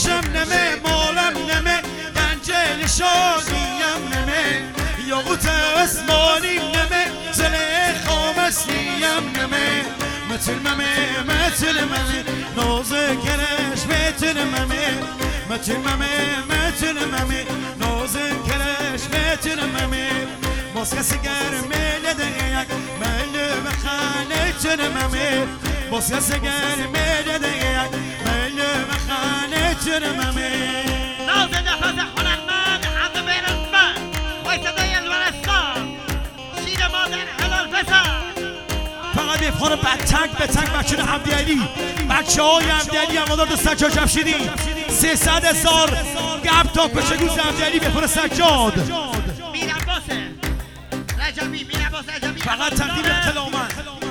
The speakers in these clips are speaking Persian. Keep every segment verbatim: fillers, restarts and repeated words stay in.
هوشم نمه مالم نمه گنجل شادیم نمه یاقوت اسمانیم نمه زلیخا مسلیم نمه متل ممه متل ممه نازه کرش متل ممه متل ممه متل ممه نازه کرش متل ممه ماسکسی گرمه لدهیک مله بخانه چنممه ماسکسی گرمه لدهیک مله بخانه چنممه نازه نفس هنرمند حق بین المن وی صدای الورستان شیر مادر حلال فساد فقط یه خانم بدتنگ به تنگ بچه حمدیعلی بچه های حمدیعلی همادار دو سجاد جمشیدی سیصد هزار گپ تا پشگوز حمدیعلی به پر سجاد میرم باسه رجبی میرم باسه رجبی فقط تقدیم اطلاعمند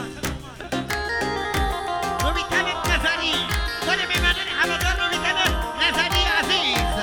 رویتن نظری گل میمنن همادار رویتن نظری عزیز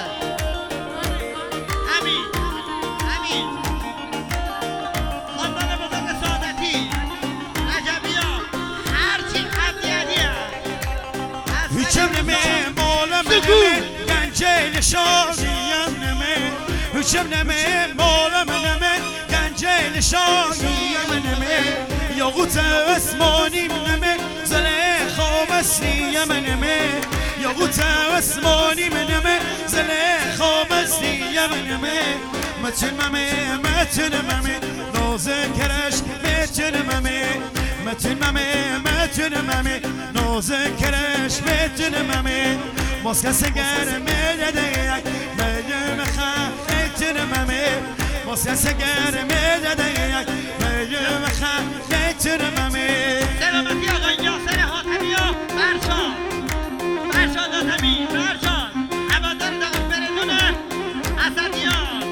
امین امین خاندان بزرگ سعادتی رجبی ها هرچی حمدیعلی هیچم نمه مالم نمه گنجل شادیم نمه هیچم نمه مالم نمه گنجل شادیم نمه یاقوت اسمانیم نمه زلیخا مسلیم نمه یاقوت اسمانیم نمه زلیخا مسلیم نمه متل ممه متل ممه نازه کرش متل ممه متل ممه متل ممه نازه کرش متل ممه ماسکس گرمه لدهیک مله مخه ممه ماسکس گرمه لدهیک مله مخه ممه سلامتی آقای یاسر حاتمی و فرشاد فرشاد حاتمی فرشاد هوادار دقیق بردون اسدیان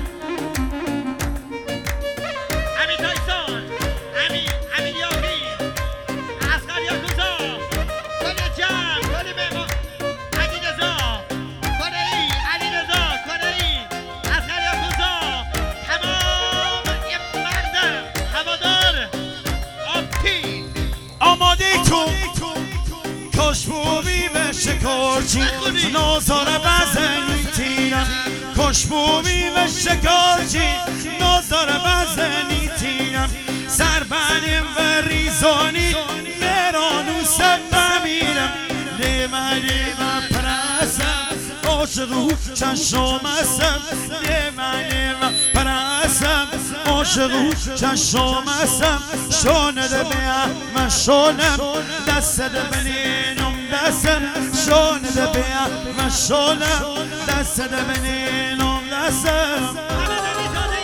امین تایسون امین امین یاقی اصغر یاکوزا گل جمع گل مهمان علی رضا کنه‌ای علی رضا کنه‌ای اصغر یاکوزا تمام این مرد هوادار آبتی آماده تو کاش بومی به شکارچی نازار بزنی تیم کاش بومی به شکارچی نازار بزنی تیم سر بنیم و ریزانی برانو سب بمیرم لیمه لیمه پرسم عاشقو چشم هستم لیمه لیمه پرسم عاشقو چشم هستم شانه ده بیا من شانم دست ده بنینم دستم شانه ده بیا من شانم دست ده بنینم دستم